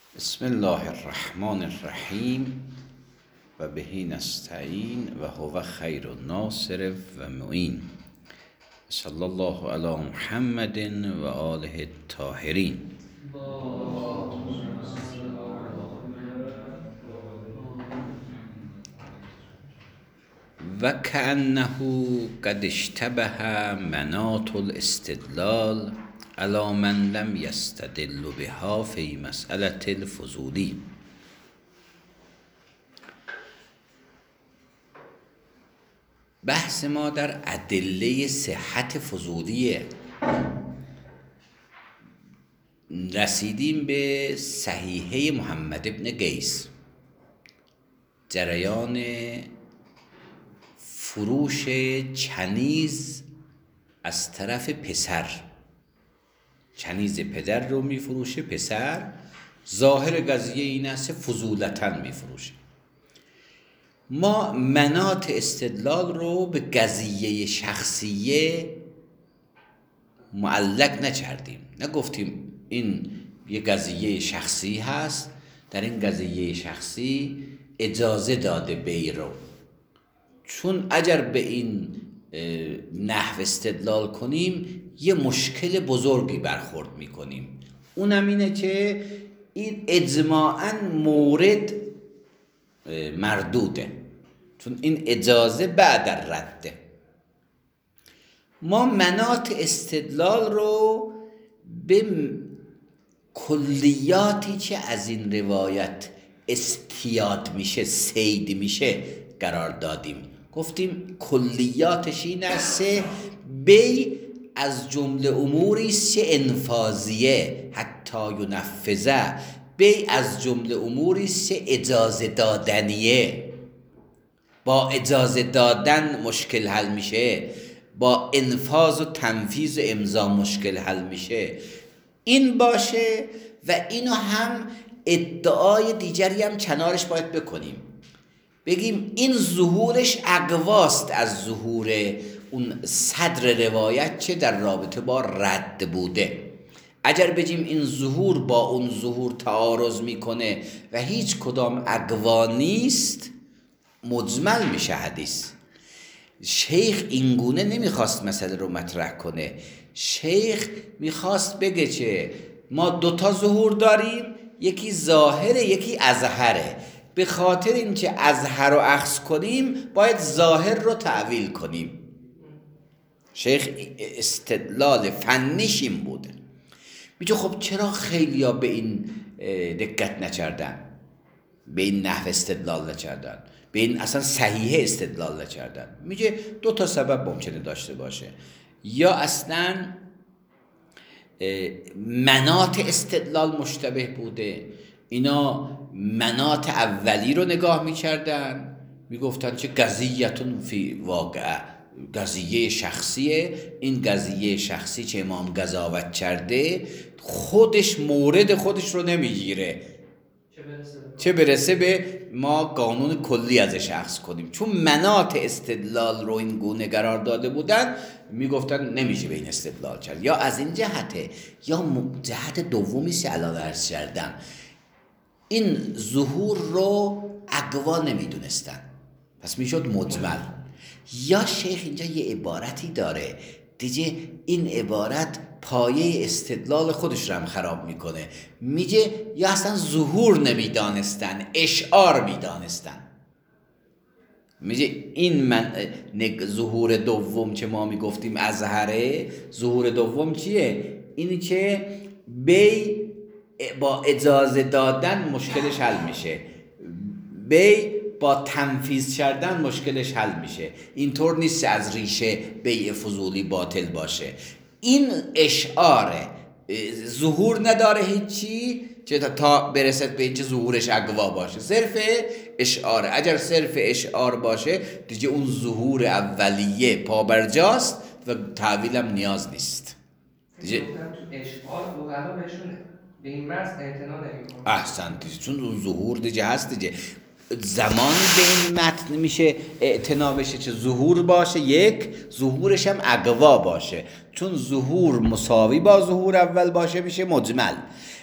بسم الله الرحمن الرحیم و بهی نستعین و هو خیر الناصر و معین. صلی الله علی محمد و آله الطاهرین. و کأنه قد اشتبه مناط الاستدلال علی من لم یستدل بها فی مسألة الفضولی. بحث ما در ادله صحت فضولیه. رسیدیم به صحیحه محمد ابن قیس، جریان فروش چنیز از طرف پسر. چنیز پدر رو میفروشه پسر، ظاهر قضیه این است فضولتاً میفروشه. ما مناط استدلال رو به قضیه شخصیه معلق نکردیم، نگفتیم این یه قضیه شخصی هست، در این قضیه شخصی اجازه داده بی رو، چون اگر به این نحو استدلال کنیم یه مشکل بزرگی برخورد میکنیم. اونم اینه که این اجماعاً مورد مردوده، چون این اجازه بعد رده. ما مناط استدلال رو به کلیاتی که از این روایت استیاد میشه، صید میشه قرار دادیم. گفتیم کلیاتش این است: بی از جمله اموری است که انفاذیه حتی ینفذه، بی از جمله اموری است که اجازه دادنیه، با اجازه دادن مشکل حل میشه، با انفاذ و تنفیذ و امضا مشکل حل میشه. این باشه و اینو هم ادعای دیگری هم کنارش باید بکنیم، بگیم این ظهورش اقواست از ظهور اون صدر روایت چه در رابطه با رد بوده. اگر بگیم این ظهور با اون ظهور تعارض میکنه و هیچ کدام اقوا نیست، مجمل میشه حدیث. شیخ اینگونه نمیخواست مسئله رو مطرح کنه. شیخ میخواست بگه که ما دوتا ظهور داریم، یکی ظاهره یکی اظهره. به خاطر اینکه اظهر رو اخذ کنیم باید ظاهر رو تعویل کنیم. شیخ استدلال فنیش این بوده. میگه خب چرا خیلیا به این دقت نکردن، به این نحو استدلال نکردن، به این اصلا صحیح استدلال نکردن؟ میگه دو تا سبب ممکنه داشته باشه. یا اصلا مناط استدلال مشتبه بوده، اینا مناط اولی رو نگاه میکردن، میگفتن چه قضیتون فی واقع، قضیه شخصیه، این قضیه شخصی که امام قضاوت کرده خودش مورد خودش رو نمیگیره، چه برسه به ما قانون کلی ازش اخذ کنیم. چون مناط استدلال رو این گونه قرار داده بودن، میگفتن نمیشه به این استدلال کرد. یا از این جهته، یا جهت دومی که الان عرض کردم، این ظهور رو اقوا نمیدونستن، پس میشد مجمل. یا شیخ اینجا یه عبارتی داره دیگه، این عبارت پایه استدلال خودش رو هم خراب میکنه. میگه یا اصلا ظهور نمیدانستن، اشعار میدانستن. میگه این ظهور دوم که ما میگفتیم اظهره، ظهور دوم چیه؟ اینی که بی با اجازه دادن مشکلش حل میشه، بی با تنفیذ کردن مشکلش حل میشه. اینطور نیست از ریشه بیع فضولی باطل باشه. این اشعاره، ظهور نداره هیچی که تا برسد به اینکه ظهورش اقوا باشه، صرف اشعاره. اگر صرف اشعار باشه دیگه اون ظهور اولیه پابرجاست و تعویل هم نیاز نیست دیگه. تو اشعار فقها بهشون به این مرز اعتنا نمی‌کنن. احسنت، چون اون ظهور دیگه هست دیگه. زمانی به این متن میشه اعتنا بشه که ظهور باشه، یک ظهورش هم اقوا باشه. چون ظهور مساوی با ظهور اول باشه میشه مجمل،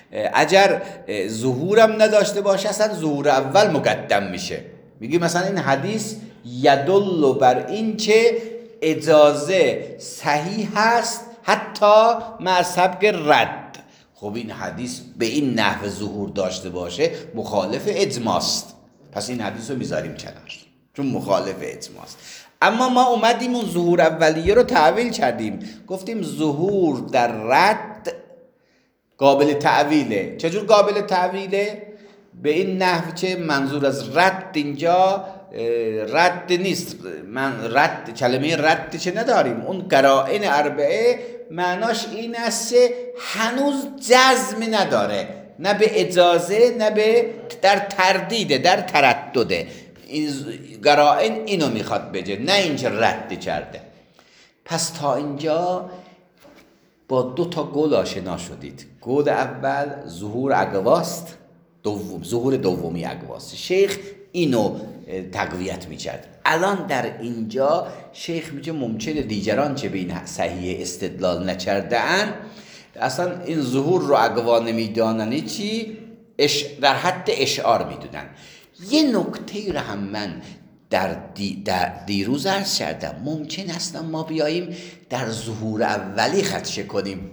اگر ظهورم نداشته باشه اصلا ظهور اول مقدم میشه. میگه مثلا این حدیث یدل بر این که اجازه صحیح هست حتی مع سبق رد. خب این حدیث به این نحو ظهور داشته باشه مخالف اجماست، پس این حدیث رو میذاریم کنار چون مخالف اجماست. اما ما اومدیم اون ظهور اولیه رو تعویل کردیم، گفتیم ظهور در رد قابل تعویله. چجور قابل تعویله؟ به این نحو که منظور از رد اینجا رد نیست، من رد کلمه رد چه نداریم، اون قرائن اربعه معناش این است که هنوز جزم نداره، نه به اجازه نه به در تردیده، در تردده. این قرائن اینو میخواد بگه، نه اینکه رد کرده. پس تا اینجا با دو تا قول آشنا شدید. قول اول ظهور اقواست، ظهور دومی اقواست. شیخ اینو تقویت میکرد. الان در اینجا شیخ میگه ممکنه دیگران چه به این صحیح استدلال نکردن اصلا این ظهور رو اقوا نمیدانن، چی در حد اشعار میدونن. یه نکته رو هم من در دیروز عرض کردم، ممکن است ما بیاییم در ظهور اولی خدشه کنیم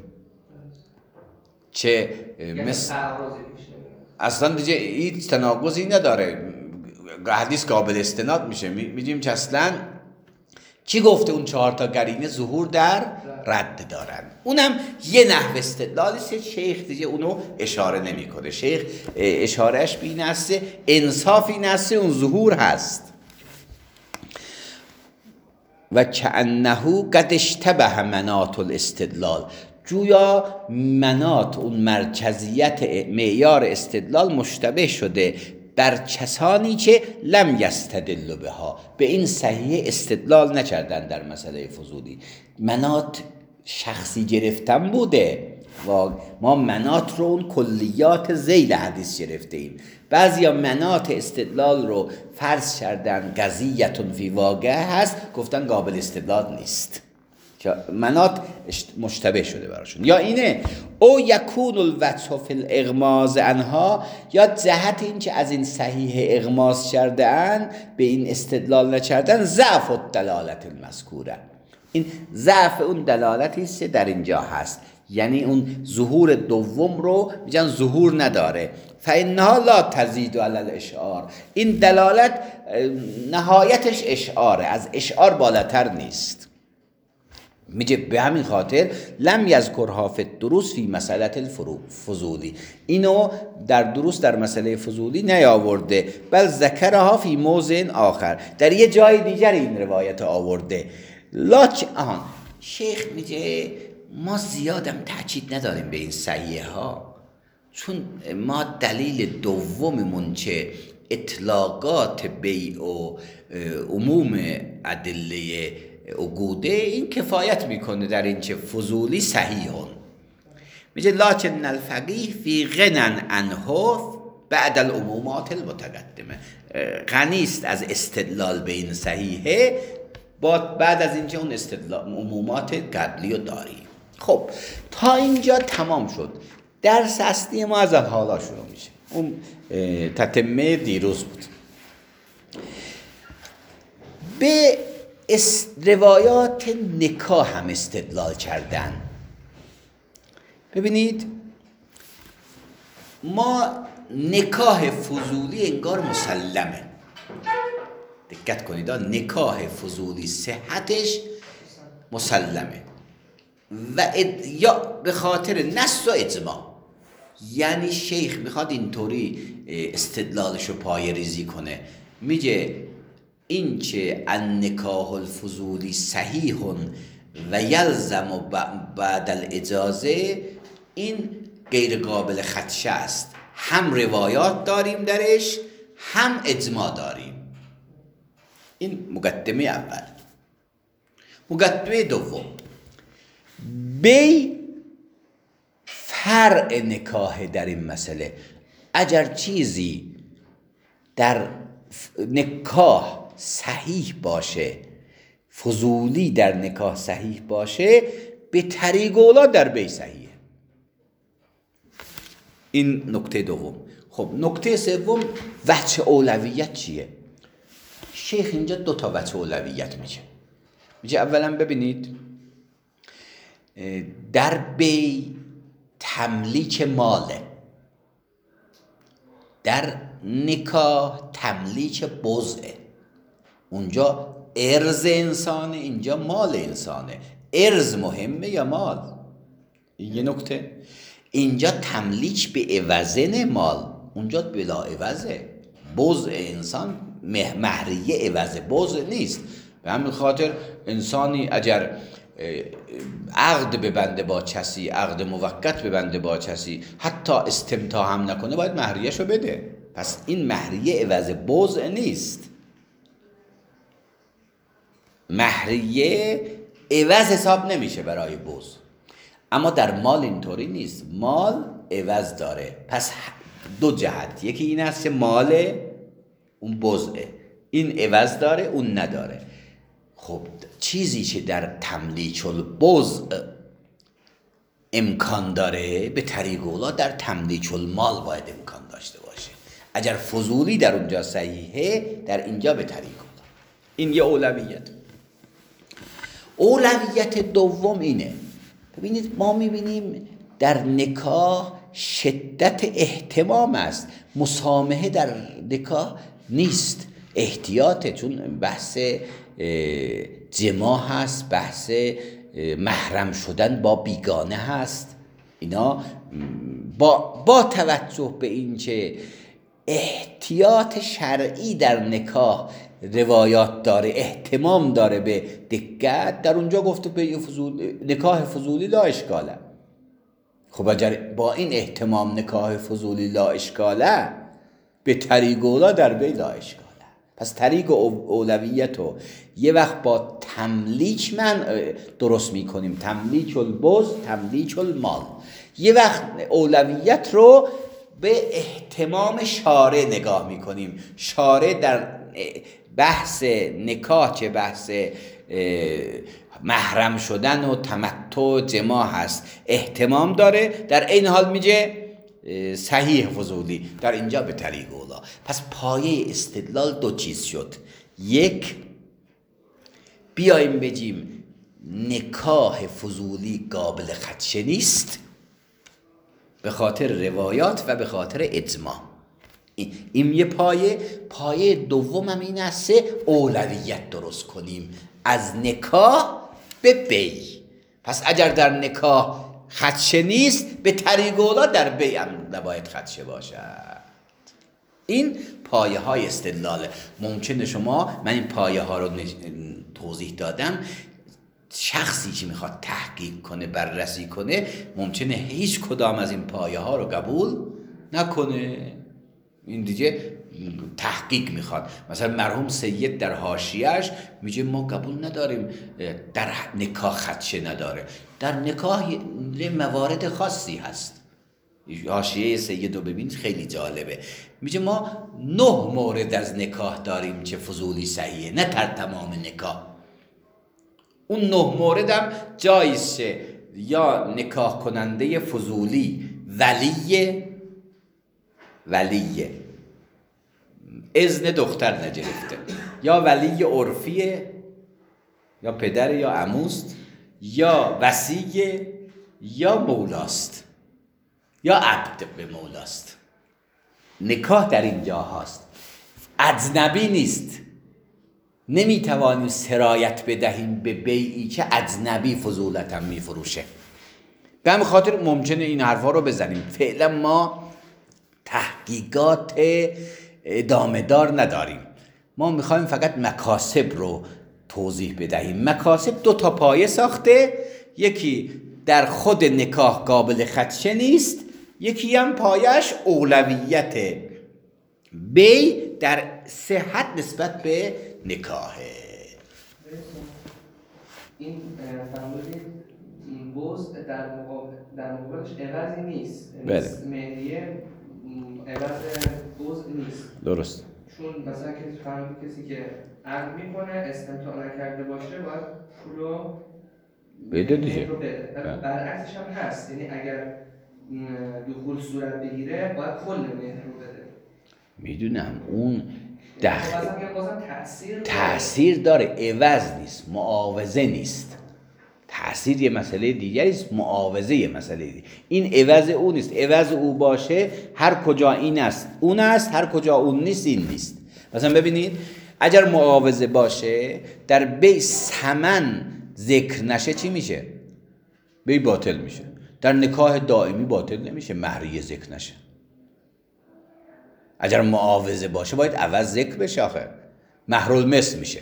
چه مثل اصلا دیگه هیچ تناقضی نداره، حدیث قابل استناد میشه. میگیم که اصلا کی گفته اون 4 تا قرینه ظهور در رد دارن؟ اونم یه نحو استدلالی است. شیخ دیگه اونو اشاره نمیکنه. شیخ اشارهش به این است انصاف این است اون ظهور هست. و کأنه قد اشتبه مناط الاستدلال، جویا مناط اون مرکزیت معیار استدلال مشتبه شده بر کسانی که لم یستدل بها، به این صحیح استدلال نکردن در مسئله فضولی. مناط شخصی گرفتن بوده و ما مناط رو اون کلیات ذیل حدیث گرفته ایم. بعضی ها مناط استدلال رو فرض کردن قضیتون فی واقع هست، گفتن قابل استدلال نیست، مناط مشتبه شده براشون. یا اینه او یکون الوجه فی الاغماض عنها، یا جهت این که از این صحیح اغماض کردن به این استدلال نکردن ضعف الدلالت المذکوره، این ضعف اون دلالتی است که در اینجا هست، یعنی اون ظهور دوم رو میگن ظهور نداره. فانها لا تزید علی الاشعار، این دلالت نهایتش اشعاره، از اشعار بالاتر نیست. میگه به همین خاطر لم یذکرها فی الدروس فی مسئله الفضولی، اینو در دروس در مسئله فضولی نیاورده، بل ذکرها فی موضع آخر، در یه جای دیگر این روایت آورده. شیخ میگه ما زیادم تاکید نداریم به این صحیحه ها، چون ما دلیل دوممون که اطلاقات بیع و عموم ادله عقوده این کفایت میکنه در این که فضولی صحیحون. میگه لکن الفقیه فی غنن عنه بعد العمومات المتقدمه، غنی است از استدلال به این صحیحه بعد از اینکه اون استدلال عمومات قبلی رو داریم. خب تا اینجا تمام شد. درس اصلی ما از حالا شروع میشه، اون تتمه دیروز بود. به روایات نکاح هم استدلال کردن. ببینید ما نکاح فضولی انگار مسلمه، دقت کنید، نکاح فضولی صحتش مسلمه و یا به خاطر نص و اجماع. یعنی شیخ میخواد اینطوری استدلالش رو پای ریزی کنه، میگه این که النکاح الفضولی صحیح و یلزم بعد الاجازه، این غیر قابل خدشه است، هم روایات داریم درش هم اجماع داریم. این مقدمه اول. مقدمه دوم، بی فرع نکاح در این مسئله. اگر چیزی در نکاح صحیح باشه، فضولی در نکاح صحیح باشه، به طریق اولا در بی صحیحه. این نکته دوم. خب نکته سوم وجه اولویت چیه؟ شیخ اینجا 2 تا وجه اولویت میگه اولا ببینید در بی تملیک ماله، در نکاح تملیک بضعه. اونجا ارز انسانه، اینجا مال انسانه. ارز مهمه یا مال؟ این یه نکته. اینجا تملیک به عوضن مال، اونجا بلا عوضه. بضع انسان مهریه عوض بضع نیست. به همین خاطر انسانی اگر عقد ببنده با کسی، عقد موقت ببنده با کسی، حتی استمتاع هم نکنه، باید مهریه‌شو بده. پس این مهریه عوض بضع نیست. مهریه عوض حساب نمیشه برای بضع. اما در مال اینطوری نیست، مال عوض داره. پس 2 جهت، یکی این است که مال اون بضعه، این عوض داره اون نداره. خب چیزی که در تملیک البضع امکان داره به طریق اولا در تملیک المال باید امکان داشته باشه. اگر فضولی در اونجا صحیحه، در اینجا به طریق اولا. این یه اولویت. اولویت دوم اینه، ببینید ما میبینیم در نکاح شدت اهتمام است، مسامحه در نکاح نیست، احتیاطه، چون بحث جماع هست، بحث محرم شدن با بیگانه هست. اینا با توجه به این که احتیاط شرعی در نکاح روایات داره، اهتمام داره به دقت، در اونجا گفته به نکاح فضولی لا اشکاله. خب اگر با این اهتمام نکاح فضولی لا اشکاله، به طریق اولا در بی لا اشکاله. پس طریق اولویت رو یه وقت با تملیک من درست میکنیم، تملیک البضع، تملیک المال. یه وقت اولویت رو به اهتمام شارع نگاه میکنیم. شارع در بحث نکاح که بحث محرم شدن و تمتع جماع هست اهتمام داره، در این حال میگه صحیح فضولی، در اینجا به طریق اولا. پس پایه استدلال 2 چیز شد. یک، بیاییم بگیم نکاح فضولی قابل خدشه نیست به خاطر روایات و به خاطر اجماع. این یه پایه دوم هم این است اولویت درست کنیم از نکاح به بی. پس اگر در نکاح خدشه نیست، به طریق اولا در بی هم نباید خدشه باشد. این پایه های استدلاله. ممکنه شما، من این پایه ها رو توضیح دادم، شخصی که میخواد تحقیق کنه، بررسی کنه، ممکنه هیچ کدام از این پایه ها رو قبول نکنه. این دیگه تحقیق میخواد. مثلا مرحوم سید در حاشیه‌اش میگه ما قبول نداریم در نکاح خدشه نداره. در نکاح موارد خاصی هست. حاشیه سید رو ببین، خیلی جالبه. میگه ما 9 مورد از نکاح داریم که فضولی صحیحه، نه در تمام نکاح. اون 9 مورد هم جایزه یا نکاح کننده فضولی ولیه اذن دختر نگرفته، یا ولی عرفیه، یا پدر یا عموست، یا وصیه، یا مولاست، یا عبد به مولاست. نکاح در اینجا هست، اجنبی نیست. نمیتوانیم سرایت بدهیم به بیعی که اجنبی فضولت هم میفروشه. به همین خاطر ممکنه این حرفا رو بزنیم. فعلا ما تحقیقات ادامه دار نداریم. ما میخوایم فقط مکاسب رو توضیح بدهیم. مکاسب 2 تا پایه ساخته، یکی در خود نکاح قابل خدشه نیست، یکی هم پایش اولویت بی در صحت نسبت به نکاحه. این فرمودید بضع در مقابلش عوضی نیست. بله. مهریه عوض بضع نیست. درست. چون مثلا کسی که عقد میکنه استمتاع نکرده باشه باید پولو بده دیگه. برعکسش هم هست. یعنی اگر دخول صورت بگیره باید کل مهر رو بده. میدونم اون تأثیر داره، عوض نیست، معاوضه نیست. تأثیر یه مسئله دیگری است، معاوضه یه مسئله دیگری. این عوض او نیست. عوض او باشه هر کجا این است اون است، هر کجا اون نیست این نیست. مثلا ببینید اگر معاوضه باشه در بی ثمن ذکر نشه چی میشه؟ بی باطل میشه. در نکاح دائمی باطل نمیشه مهریه ذکر نشه. اگر معاوضه باشه باید عوض ذکر بشه، آخر مهرالمثل میشه.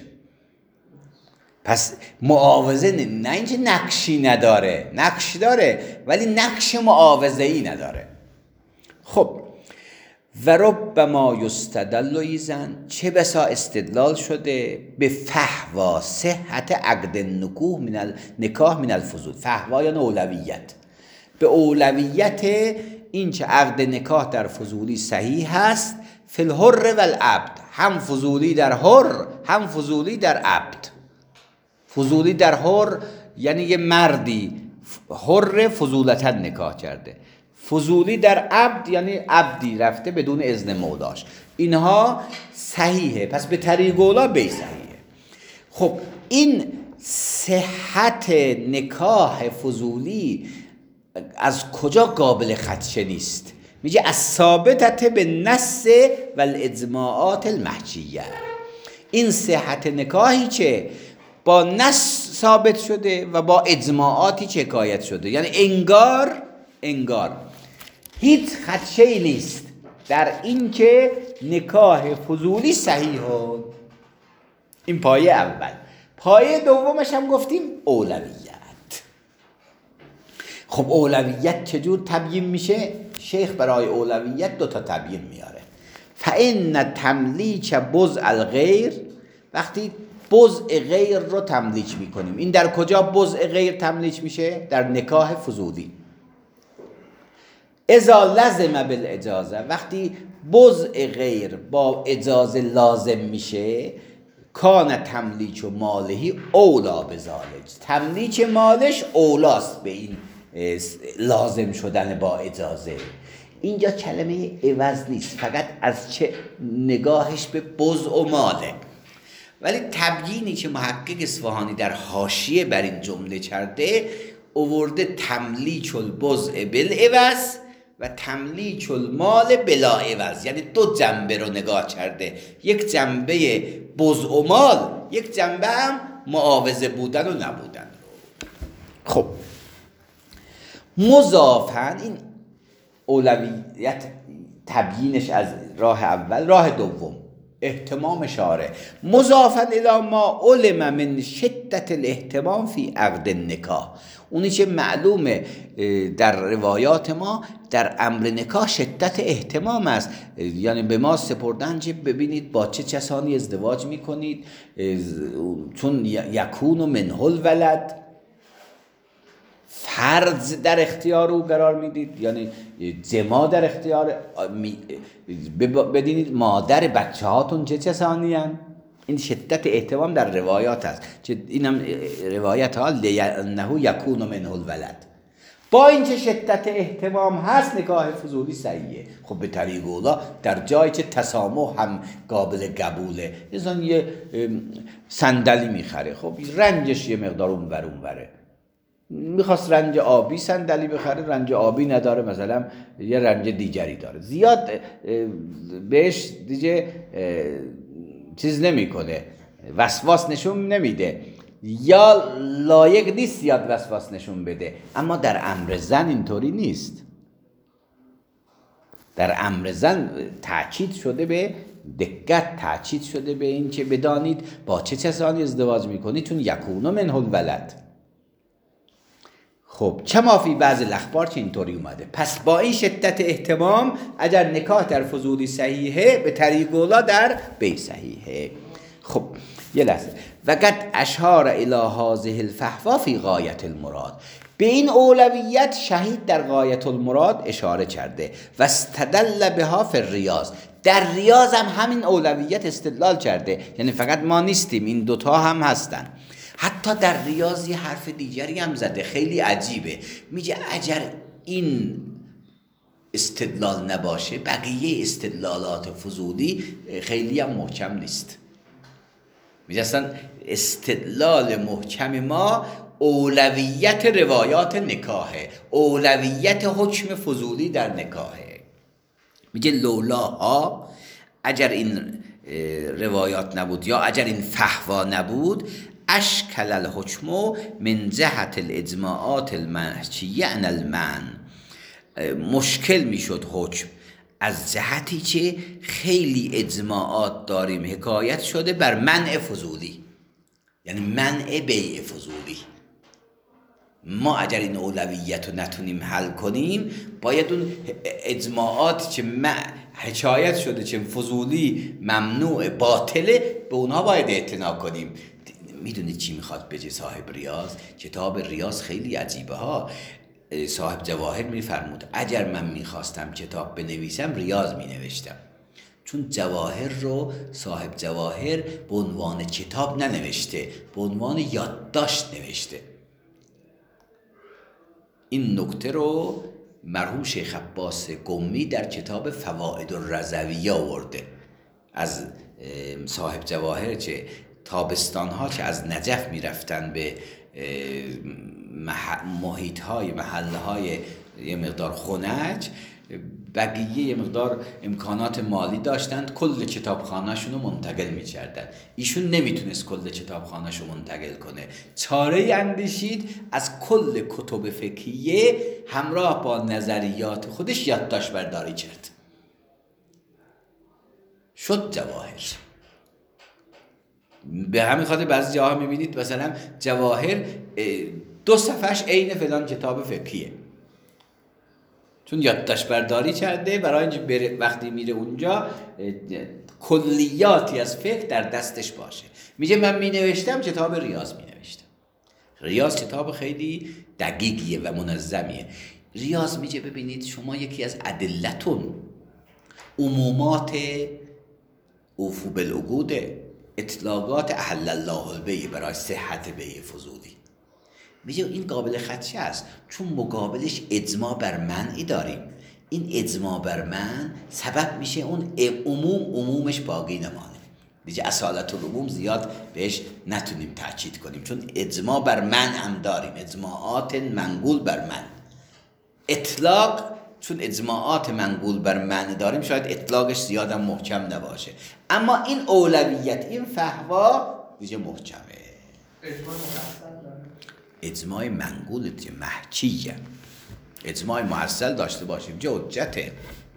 پس معاوضه نه اینکه نقشی نداره، نقش داره ولی نقش معاوضه ای نداره. خب و ربما یستدل ایزن، چه بسا استدلال شده به فحوا صحت عقد نکاح من الفضول. فحوا یعنی اولویت، به اولویت این که عقد نکاح در فضولی صحیح هست، فی الحر و العبد، هم فضولی در حر هم فضولی در عبد. فضولی در حر یعنی یه مردی حر فضولتا نکاح کرده، فضولی در عبد یعنی عبدی رفته بدون اذن مولاش. اینها صحیحه، پس به طریق اولا بی صحیحه. خب این صحت نکاح فضولی از کجا قابل خدشه نیست؟ میگه از ثابتت به نص و الاجماعات المحجیه. این صحت نکاحی که با نص ثابت شده و با اجماعاتی که حکایت شده، یعنی انگار هیچ خدشه‌ای نیست در این که نکاح فضولی صحیحه. این پایه اول. پایه دومش هم گفتیم اولویت. خب اولویت چجور تبیین میشه؟ شیخ برای اولویت دو تا تبیین میاره. فإن تملیک بضع الغیر، وقتی بضع غیر رو تملیک میکنیم. این در کجا بضع غیر تملیک میشه؟ در نکاح فضولی. اذا لزم بالاجازه، وقتی بضع غیر با اجازه لازم میشه، کان تملیک و مالهی اولا بذالک، تملیک مالش اولاست به این لازم شدن با اجازه. اینجا کلمه عوض نیست، فقط از چه نگاهش به بضع و ماله. ولی تبیینی که محقق اصفهانی در حاشیه بر این جمله کرده، آورده تملیک البضع بالعوض و تملیک المال بلا عوض، یعنی دو جنبه رو نگاه کرده، یک جنبه بضع و مال، یک جنبه هم معاوضه بودن و نبودن. خب مضافاً این اولویت تبیینش از راه اول. راه دوم اهتمام شارع، مضافاً الی ما علم من شدت الاهتمام فی عقد النکاح، اونی که معلومه در روایات ما در امر نکاح شدت اهتمام است. یعنی به ما سپردن که ببینید با چه کسانی ازدواج میکنید، چون یکون منه الولد، فرض در اختیار او قرار میدید، یعنی جما در اختیار بدینید مادر بچه هاتون چه کسانی هستند. این شدت اهتمام در روایات هست که اینم روایت ها لأنه یکون منه الولد. با این که شدت اهتمام هست نکاح فضولی صحیحه. خب به طریق اولا در جایی که تسامح هم قابل قبوله، مثلا یه صندلی میخره، خب رنجش یه مقدار اونوره، میخواست رنج آبی صندلی بخره، رنج آبی نداره، مثلا یه رنج دیگری داره، زیاد بهش دیگه چیز نمیکنه، وسواس نشون نمیده، یا لایق نیست زیاد وسواس نشون بده. اما در امر زن اینطوری نیست. در امر زن تاکید شده به دقت، تاکید شده به این که بدانید با چه کسانی ازدواج میکنید، چون یکون منه الولد. خب چه مافی بعض الاخبار که اینطوری اومده. پس با این شدت اهتمام اگر نکاح در فضولی صحیحه، به طریق اولا در بی صحیحه. خب یه لحظه. وقد اشار الی هذه الفحوا فی غایت المراد، به این اولویت شهید در غایت المراد اشاره کرده و استدل بها فی الریاض، در ریاض هم همین اولویت استدلال کرده. یعنی فقط ما نیستیم، این دوتا هم هستن. حتی در ریاض یه حرف دیگری هم زده، خیلی عجیبه. میگه اگر این استدلال نباشه بقیه استدلالات فضولی خیلی هم محکم نیست. میگه اصلا استدلال محکم ما اولویت روایات نکاحه، اولویت حکم فضولی در نکاحه. میگه لولاها، اگر این روایات نبود یا اگر این فحوا نبود، اشکل الحکم من جهت الاجماعات المنهیه عن المنع، مشکل میشد حکم از جهتی که خیلی اجماعات داریم حکایت شده بر منع فضولی، یعنی منع بیع فضولی. ما اگر این اولویت رو نتونیم حل کنیم، باید اون اجماعات که حکایت شده چه فضولی ممنوع باطله، به اونها باید اعتنا کنیم. میدونید چی میخواد بگه صاحب ریاض؟ کتاب ریاض خیلی عجیبه ها. صاحب جواهر میفرمود اگر من میخواستم کتاب بنویسم ریاض مینوشتم، چون جواهر رو صاحب جواهر به عنوان کتاب ننوشته، به عنوان یادداشت نوشته. این نکته رو مرحوم شیخ عباس قمی در کتاب فوائد الرضویه آورده. از صاحب جواهر که تابستانها که از نجف میرفتن به محیطهای محلهای یه مقدار خنک، بقیه یه مقدار امکانات مالی داشتند، کل کتابخانه‌شون رو منتقل می‌کردن. ایشون نمیتونست کل کتابخانه‌ش رو منتقل کنه، چاره اندیشید از کل کتب فقهیه همراه با نظریات خودش یادداشت برداری کرد. شد جواهر. به همین خاطر بعضی جاها میبینید مثلا جواهر 2 صفحش عین فلان کتاب فقهیه، چون یادداشت برداری کرده برای اینکه وقتی میره اونجا کلیاتی از فقه در دستش باشه. میگه من مینوشتم کتاب ریاض مینوشتم. ریاض کتاب خیلی دقیقیه و منظمیه. ریاض میگه ببینید شما یکی از ادلتون عمومات اوفو بالعقود، اطلاقات احل الله البیع برای صحت بیع فضولی. میگه این قابل خدشه است، چون مقابلش اجماع بر منعی داریم. این اجماع بر منع سبب میشه اون عمومش باقی نمانه. میگه اصالت العموم زیاد بهش نتونیم تاکید کنیم، چون اجماع بر منع هم داریم، اجماعات منقول بر منع. اطلاق چون اجماعات منقول بر منع داریم شاید اطلاقش زیاد هم محکم نباشه، اما این اولویت، این فحوا میگه محکمه. اجماع منقول محکیه، اجماع محصل داشته باشیم چه حجته.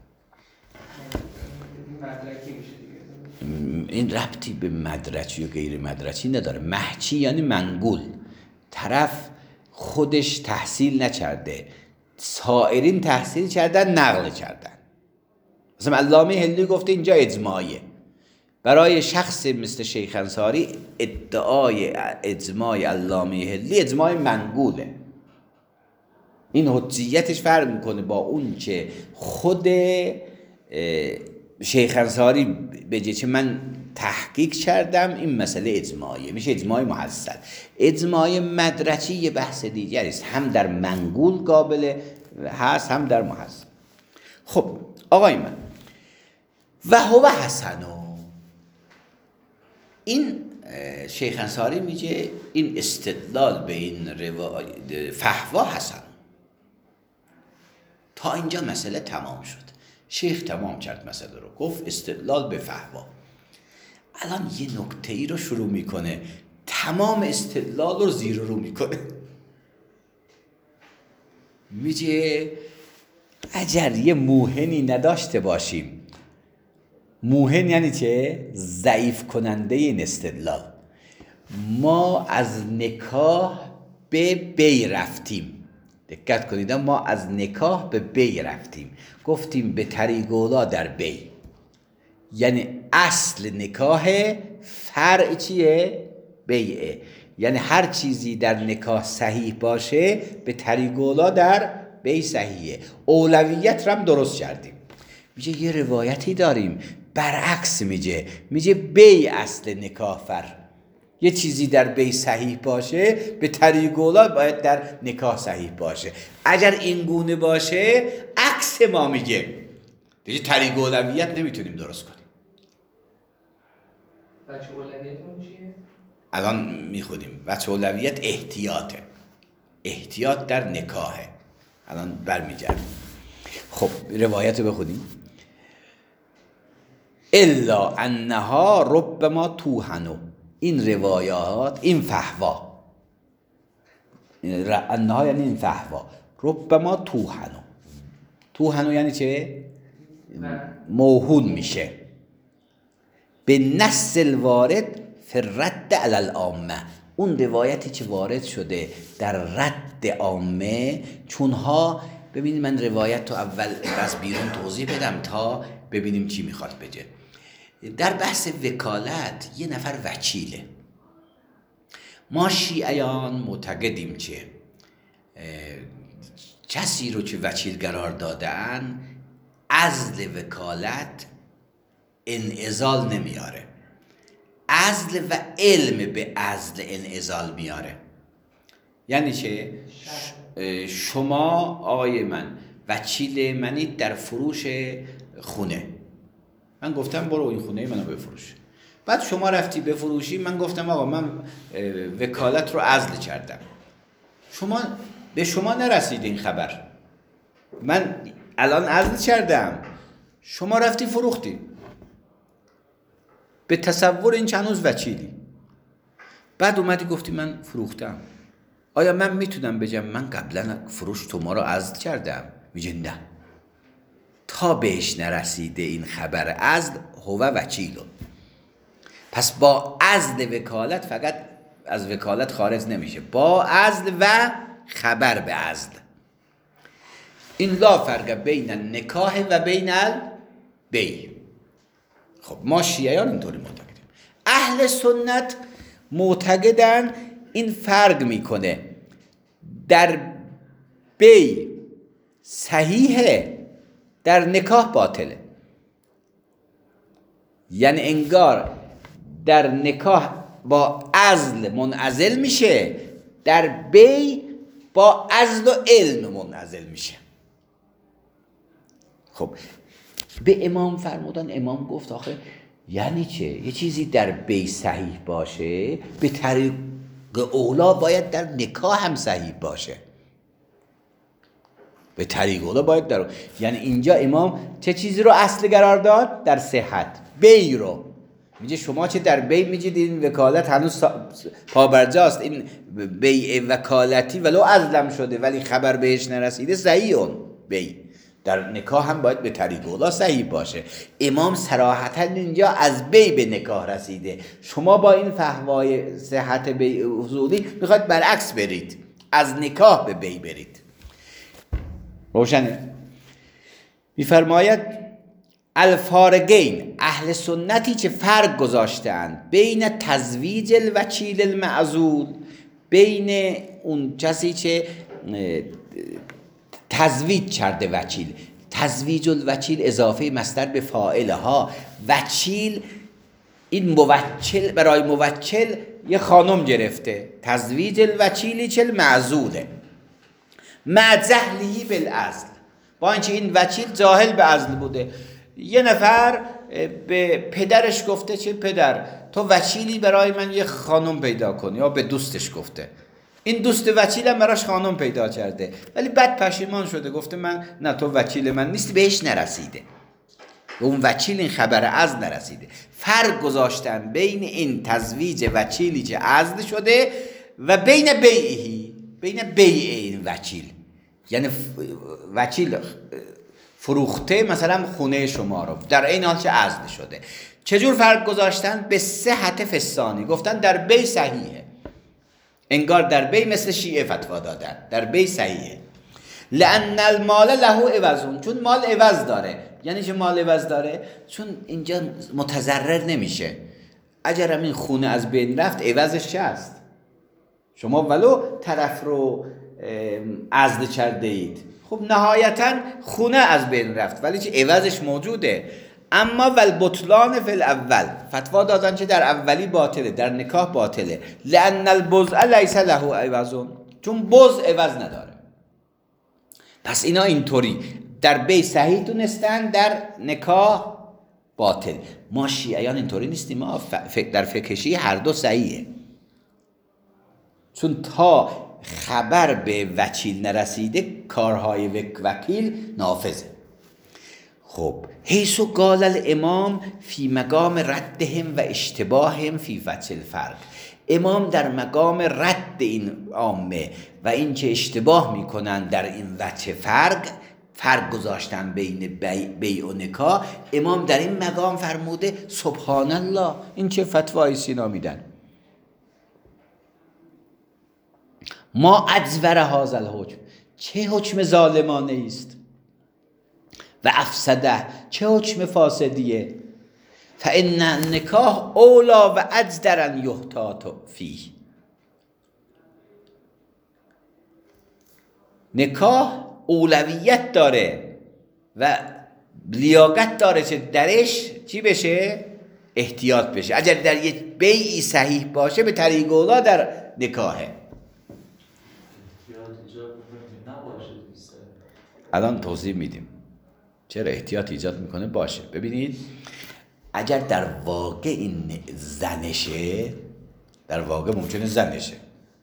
این ربطی به مدرکی و غیر مدرکی نداره. محکی یعنی منقول، طرف خودش تحصیل نکرده، سائرین تحصیل کردن نقل کردن. مثلا علامه هندی گفته اینجا اجماعیه. برای شخص مثل شیخ انصاری ادعای اجماع علامه هندی اجماع منقوله. این حجیتش فرق میکنه با اون که خود شیخ انصاری بگه که من تحقیق کردم این مسئله اجماعیه، میشه اجماع محصل. اجماع مدرکی یه بحث دیگری است، هم در منقول قابل هست هم در محصل. خب آقای من و هو حسنو، این شیخ انصاری میگه این استدلال به این فحوا حسن. تا اینجا مسئله تمام شد. شیخ تمام کرد مسئله رو، گفت استدلال به فحوا. الان یه نکته ای رو شروع میکنه، تمام استدلال رو زیر رو میکنه. میگه اگر یه موهنی نداشته باشیم، موهن یعنی چه؟ ضعیف کننده این استدلال. ما از نکاح به بی رفتیم، دقت کنید، ما از نکاح به بی رفتیم، گفتیم به طریق اولا در بی، یعنی اصل نکاح، فرع چیه؟ بیعه. یعنی هر چیزی در نکاح صحیح باشه به طریق اولا در بی صحیحه. اولویت رو هم درست کردیم. میگه یه روایتی داریم برعکس میگه بی اصل نکاح فر، یه چیزی در بی صحیح باشه به طریق اولا باید در نکاح صحیح باشه. اگر این گونه باشه عکس عکس ما میگه. دیگه طریق اولویت نمیتونیم درست کنیم. بچه اولویتون چیه؟ الان میخونیم. بچه اولویت احتیاطه. احتیاط در نکاحه. الان برمیگردیم. خب روایت رو بخونیم. الا انها ربما توهنو. این روایات، این فحوا، انها یعنی این فحوا، ربما توهنو یعنی چه؟ موهون میشه. به نص الوارد فی الرد علی العامه. اون روایتی که وارد شده در رد عامه، چونها ببینید من روایت تو اول از بیرون توضیح بدم تا ببینیم چی میخواد بگه. در بحث وکالت یه نفر وکیله. ما شیعیان معتقدیم که کسی رو که وکیل قرار دادن عزل وکالت انعزال نمیاره، عزل و علم به عزل انعزال میاره. یعنی چه؟ شما آقای من وکیل منید در فروش خونه، من گفتم برو این خونه منو بفروش. بعد شما رفتی بفروشی، من گفتم آقا من وکالت رو عزل کردم. به شما نرسید این خبر، من الان عزل کردم، شما رفتی فروختی. به تصور این هنوز وکیلی. بعد اومدی گفتی من فروختم. آیا من میتونم بگم من قبلا فروش تو ما رو عزل کردم؟ میگه نه، تا بهش نرسیده این خبر عزل هو وکیلو. پس با عزل وکالت فقط از وکالت خارج نمیشه، با عزل و خبر به عزل. این لا فرق بین نکاح و بین البیع. خب ما شیعیان اینطوری معتقدیم. اهل سنت معتقدن این فرق میکنه، در بیع صحیحه، در نکاح باطله. یعنی انگار در نکاح با عزل منعزل میشه، در بیع با عزل و علم منعزل میشه. خب به امام فرمودن، امام گفت آخه یعنی چه؟ یه چیزی در بیع صحیح باشه به طریق اولا باید در نکاح هم صحیح باشه. به طریق اولا باید در، یعنی اینجا امام چه چیزی رو اصل قرار داد؟ در صحت. بیع رو میگه شما چه در بیع میگید این وکالت هنوز پابرجاست، این بیع وکالتی ولو عزلم شده ولی خبر بهش نرسیده صحیح. اون بیع در نکاح هم باید به طریق اولا صحیح باشه. امام صراحتا اینجا از بیع به نکاح رسیده. شما با این فحوای صحت بیع حضوری میخواید برعکس برید، از نکاح به بیع برید. روشنه؟ میفرماید الفارقین، اهل سنتی که فرق گذاشتند بین تزویج الوکیل المعزول، بین اون کسی که تزویج کرده وکیل. تزویج الوکیل اضافه مصدر به فاعل ها. وکیل این موکل، برای موکل یه خانم گرفته. تزویج الوکیلی که المعزوله مع جهله بالعزل، با اینکه این وکیل جاهل به عزل بوده. یه نفر به پدرش گفته چه پدر تو وکیلی برای من یه خانم پیدا کن، یا به دوستش گفته. این دوست وکیل هم براش خانم پیدا کرده، ولی بعد پشیمان شده گفته من نه تو وکیل من نیستی، بهش نرسیده، به اون وکیل این خبر عزل نرسیده. فرق گذاشتن بین این تزویج وکیلی که عزل شده و بین بیعی، بین بیع این وکیل. یعنی وکیل فروخته مثلا خونه شما رو در این حال که عزل شده. چجور فرق گذاشتن؟ به صحت فسانی، گفتن در بیع صحیحه. انگار در بیع مثل شیعه فتوا دادن، در بیع صحیحه. لأن المال له عوض، چون مال عوض داره. یعنی چه مال عوض داره؟ چون اینجا متضرر نمیشه. اگر این خونه از بین رفت عوضش چه است؟ شما ولو طرف رو عزل کرده اید، خب نهایتا خونه از بین رفت ولی چه عوضش موجوده. اما والبطلان فی الاول، فتوا دادن که در اولی باطله، در نکاح باطله. لأن البضع لیس له عوض، چون بضع عوض نداره. پس اینا اینطوری در بی صحیح دونستن، در نکاح باطل. ما شیعیان اینطوری نیستیم، ما در فقه شیعی هر دو صحیحه، چون تا خبر به وکیل نرسیده کارهای وکیل نافذه. خب حیث قال الامام فی مقام ردهم و اشتباههم فی وجه الفرق، امام در مقام رد این عامه و این که اشتباه میکنن در این وجه فرق گذاشتن بین بیع و نکاح، امام در این مقام فرموده سبحان الله، این چه فتوای سینا میدن. ما اجور هذا الحکم، چه حکم ظالمانه است، و افسده، چه حکم فاسدیه. فان النکاح اولا و اجدر ان یحتاط فیه، نکاح اولویت داره و لیاقت داره که درش چی بشه؟ احتیاط بشه. اگر در یک بیعی صحیح باشه به طریق اولا در نکاحه. الان توضیح میدیم چرا احتیاط ایجاد میکنه. باشه ببینید، اگر در واقع این زنشه، در واقع ممکنه زنشه،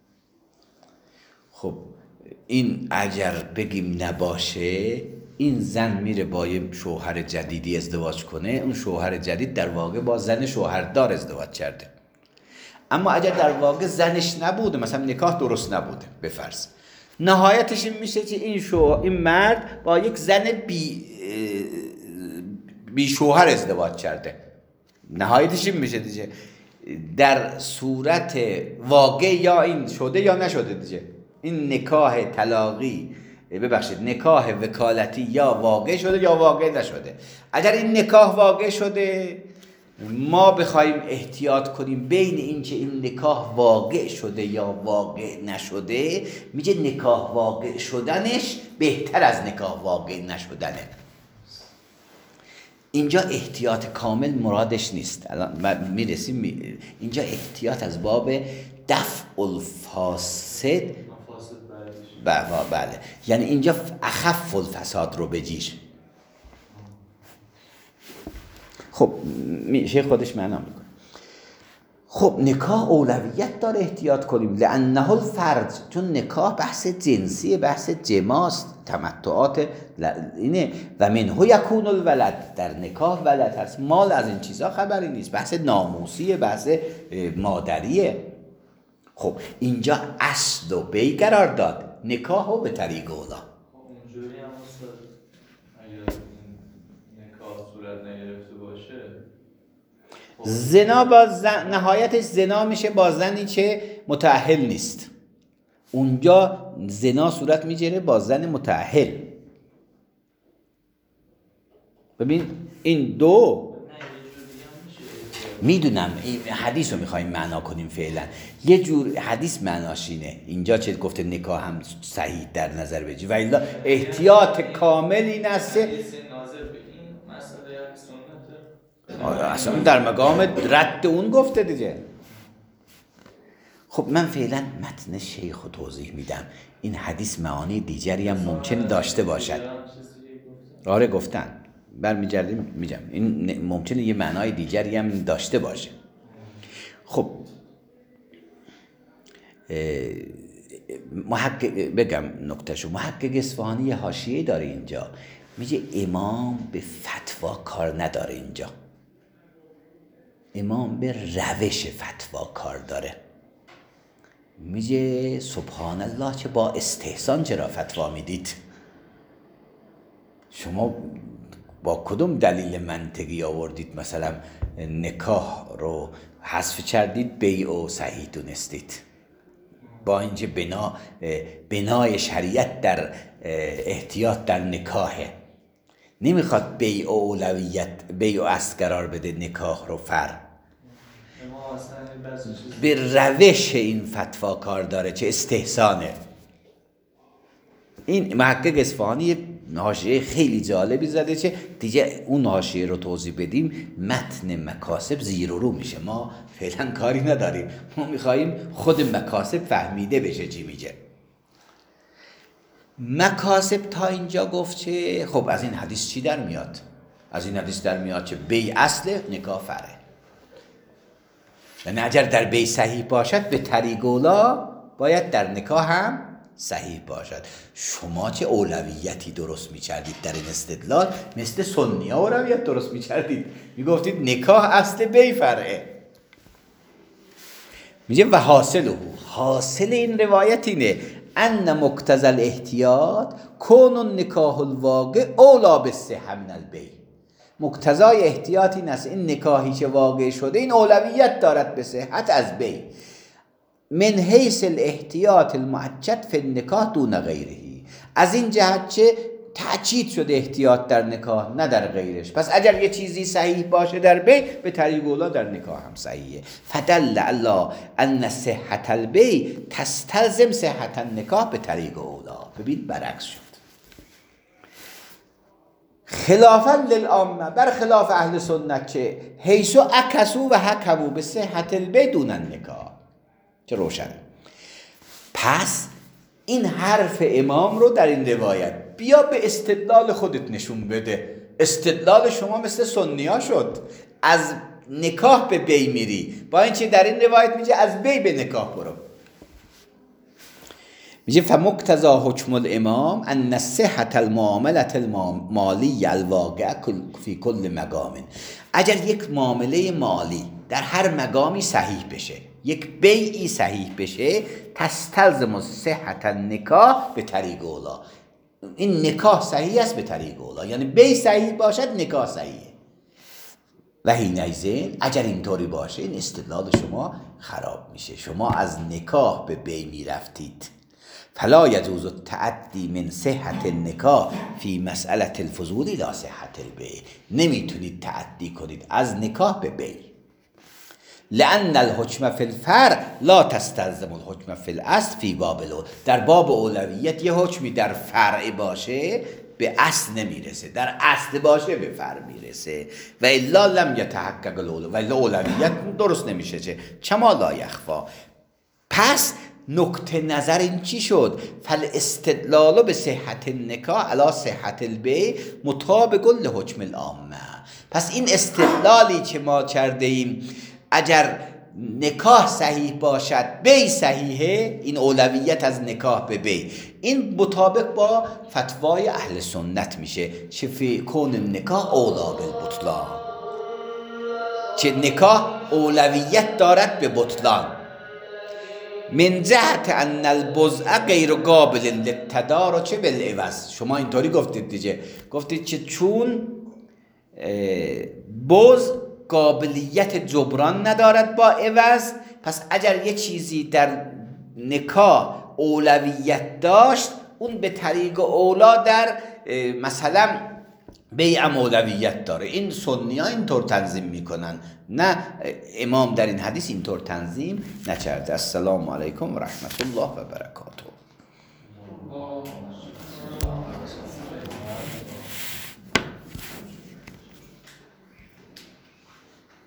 خب این اگر بگیم نباشه، این زن میره با یه شوهر جدیدی ازدواج کنه، اون شوهر جدید در واقع با زن شوهردار ازدواج کرده. اما اگر در واقع زنش نبوده، مثلا نکاح درست نبوده بفرض، نهایتش این میشه که این مرد با یک زن بی شوهر ازدواج کرده. نهایتش این میشه دیگه. در صورت واقع یا این شده یا نشده دیگه. این نکاح طلاقی، نکاح وکالتی یا واقع شده یا واقع نشده. اگر این نکاح واقع شده، ما بخوایم احتیاط کنیم بین این که این نکاح واقع شده یا واقع نشده، میگه نکاح واقع شدنش بهتر از نکاح واقع نشدنه. اینجا احتیاط کامل مرادش نیست. الان میرسیم اینجا احتیاط از باب دفع الفاسد. بله، یعنی اینجا اخف الفساد رو بگیر. خب شیخ خودش معنا میکنه. خب نکاح اولویت داره احتیاط کنیم، لانه الفرج، چون نکاح بحث جنسی، بحث جماست، تمتعات اینه. و منه یکون الولد، در نکاح ولد هست. مال از این چیزا خبری نیست، بحث ناموسیه، بحث مادریه. خب اینجا اصل و بی قرار داد، نکاح رو به طریق اولا. اونجوری هم استاد اگر نکاح صورت نگرفته باشه، زنا با زن، نهایتش زنا میشه با زنی که متأهل نیست. اونجا زنا صورت میگیره با زن متأهل. ببین این دو، میدونم این حدیث رو میخوایم معنا کنیم فعلا. یه جور حدیث معناش اینه، اینجا چه گفته نکاح هم صحیح در نظر بگی و الا احتیاط کامل این است. ناظر به این مسئله سنت اصلا در مقام رد اون گفته دیگه. خب من فعلا متن شیخ رو توضیح میدم. این حدیث معانی دیگری هم ممکن داشته باشد. آره گفتن، برمیگردیم میگم این ممکنه یه معنای دیگری هم داشته باشه. خب محقق بگم نکتهشو، محقق اصفهانی حاشیه داره اینجا، میگه امام به فتوا کار نداره. اینجا امام به روش فتوا کار داره. میگه سبحان الله که با استحسان چرا فتوا میدید؟ شما با کدوم دلیل منطقی آوردید مثلا نکاح رو حذف کردید، بیع و صحیح دونستید؟ با اینکه بنای شریعت در احتیاط در نکاحه، نمیخواد بیع و اولویت، بیع و اصل قرار بده نکاح رو به روش این فتوا کار داره چه استحسانه. این محقق اصفهانی حاشیه خیلی جالبی زده که دیگه اون حاشیه رو توضیح بدیم متن مکاسب زیر و رو میشه. ما فعلا کاری نداریم، ما میخواییم خود مکاسب فهمیده بشه چی میگه. مکاسب تا اینجا گفت که خب از این حدیث چی در میاد؟ از این حدیث در میاد که بی اصل نکاح فرعه، یعنی اگر در بی صحیح باشد به طریق اولا باید در نکاح هم صحیح باشد. شما چه اولویتی درست می‌کردید در این استدلال؟ مثل سنی‌ها اولویت درست می‌کردید، میگفتید نکاح اصل بی فرعه. میگه و حاصل این روایت اینه ان مقتضی الاحتیاط کون النکاح الواقع اولا بالصحة من البیع. مقتضای احتیاط این است این نکاحی که واقع شده این اولویت دارد به صحت از بیع، من حیث الاحتیاط المؤکد فی النکاح دون غیره، از این جهت چه تأکید شده احتیاط در نکاح نه در غیرش. پس اگر یه چیزی صحیح باشه در بیع به طریق اولا در نکاح هم صحیحه. فدل علی ان صحت البیع تستلزم صحت النکاح به طریق اولا. ببین برعکس شد، خلافا للعامه، برخلاف اهل سنت که حیث اکسو و حکمو به صحت البیع دون النکاح. چه روشن. پس این حرف امام رو در این روایت بیا به استدلال خودت نشون بده. استدلال شما مثل سنیا شد، از نکاح به بی میری، با اینکه در این روایت میگه از بی به نکاح برو. میگه فمقتضی حکم الامام ان صحت المعامله المالی الواقع فی کل مقام. اگر یک معامله مالی در هر مقامی صحیح بشه، یک بیعی صحیح بشه، تستلزم صحت النکاح به طریق اولا. این نکاح صحیح است به طریق اولا، یعنی بیع صحیح باشد نکاح صحیحه. و حینئذ اگر اینطوری باشه این استدلال شما خراب میشه. شما از نکاح به بیع میرفتید. فلا یجوز التعدی من صحت النکاح فی مسئله الفضول الی صحت البیع. نمیتونید تعدی کنید از نکاح به بیع، لأن الحکم فی الفرع لا تستلزم الحکم فی الاصل فی باب الاول. در باب اولویت یه حکمی در فرع باشه به اصل نمیرسه، در اصل باشه به فرع میرسه. و الا لم یتحقق الاول، و الا اولویت درست نمیشه. چما لا یخفا. پس نکته نظر این چی شد؟ فالاستدلال به صحت النکاح علی صحت البیع مطابق لحکم العامه. پس این استدلالی که ما کرده ایم اگر نکاح صحیح باشد بیع صحیحه، این اولویت از نکاح به بیع، این مطابق با فتوای اهل سنت میشه چه فی کون النکاح اولا بالبطلان، چه نکاح اولویت دارد به بطلان. من جهت ان البضع غیر قابل للتدارک بالعوض. شما اینطوری گفتید دیگه، گفتید که چون بضع قابلیت جبران ندارد با عوض، پس اگر یه چیزی در نکاح اولویت داشت اون به طریق اولا در مثلا بیع اولویت داره. این سنی ها اینطور تنظیم میکنن، نه امام در این حدیث اینطور تنظیم نکرده. السلام علیکم و رحمت الله و برکاته.